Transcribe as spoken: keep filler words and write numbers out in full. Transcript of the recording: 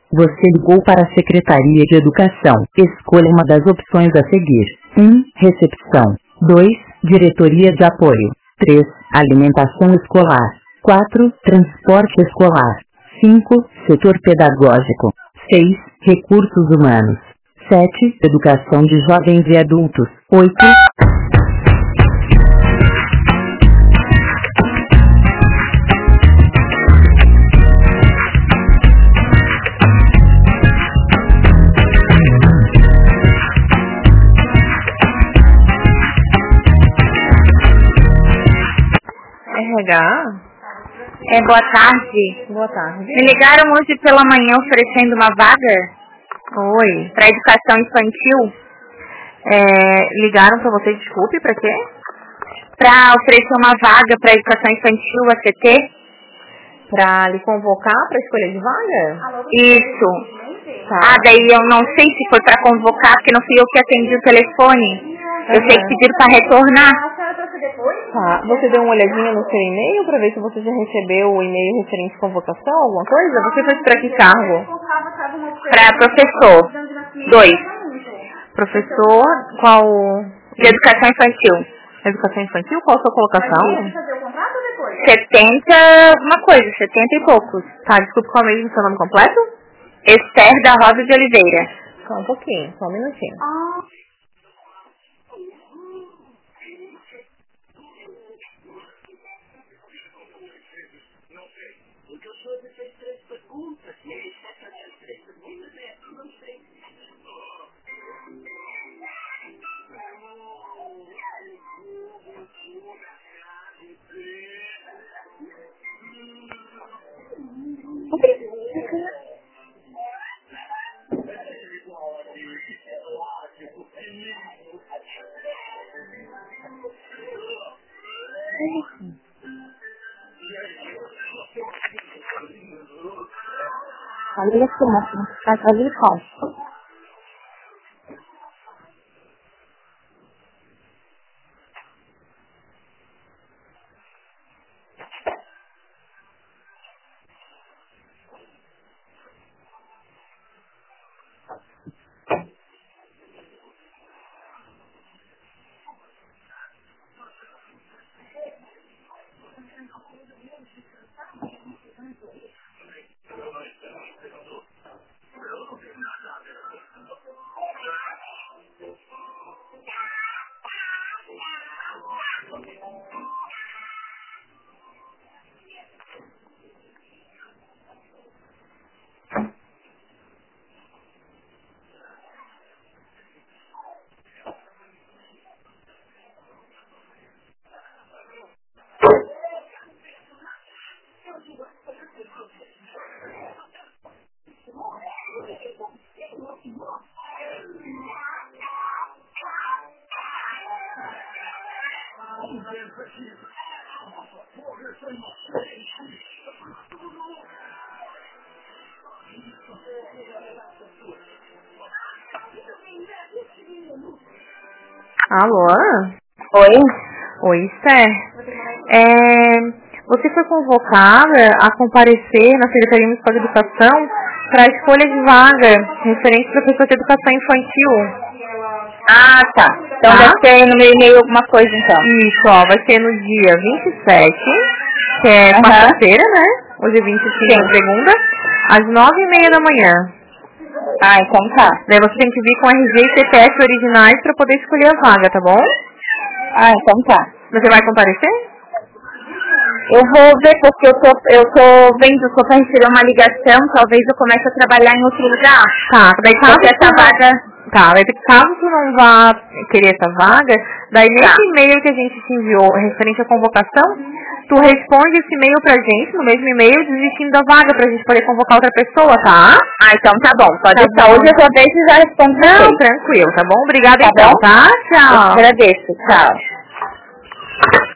Você ligou para a Secretaria de Educação. Escolha uma das opções a seguir. um. Recepção. dois. Diretoria de Apoio. três. Alimentação escolar. quatro. Transporte escolar. cinco. Setor pedagógico. seis. Recursos humanos. sete. Educação de jovens e adultos. oito. R H? É, boa tarde. Boa tarde. Me ligaram hoje pela manhã oferecendo uma vaga Oi. para educação infantil. É, ligaram pra você, desculpe, pra quê? Para oferecer uma vaga para educação infantil, a C T. Pra lhe convocar pra escolha de vaga? Isso. Tá. Ah, daí eu não sei se foi para convocar, porque não fui eu que atendi o telefone. Eu sei que pediram para retornar. Tá. Você deu uma olhadinha no seu e-mail pra ver se você já recebeu o e-mail referente à convocação, alguma coisa? Você foi pra que cargo? Para professor. Dois. Professor, qual... De educação infantil. Educação infantil? Qual a sua colocação? setenta, uma coisa, setenta e poucos. Tá, desculpe, qual é mesmo o seu nome completo? Esther da Rosa de Oliveira. Só um pouquinho, só um minutinho. Olha esse máximo, vai fazer qual? Alô? Oi? Oi, Esther. É, você foi convocada a comparecer na Secretaria Municipal de Educação para a escolha de vaga referente ao professor de educação infantil. Ah, tá. Então Tá? deve ter no meu e-mail alguma coisa, então. Isso, ó, vai ser no dia vinte e sete, que é Aham. quarta-feira, né? Hoje é vinte e cinco, Sim. segunda, às nove e meia da manhã. Ah, então tá. Daí você tem que vir com R G e C P F originais para poder escolher a vaga, tá bom? Ah, então tá. Você vai comparecer? Eu vou ver porque eu tô, eu tô vendo se eu pra receber uma ligação, talvez eu comece a trabalhar em outro lugar. Tá, daí caso Porque tu essa não... vaga... Tá, daí caso tu não vá querer essa vaga, daí nesse Tá. e-mail que a gente te enviou referente à convocação, tu responde esse e-mail pra gente, no mesmo e-mail, desistindo da vaga pra gente poder convocar outra pessoa, tá? Ah, então tá bom. Pode Tá deixar. bom. Hoje eu vou ver se já respondo pra Não, vocês. tranquilo, tá bom? Obrigada Tá então, bom? tá? Eu Tchau. agradeço. Tchau.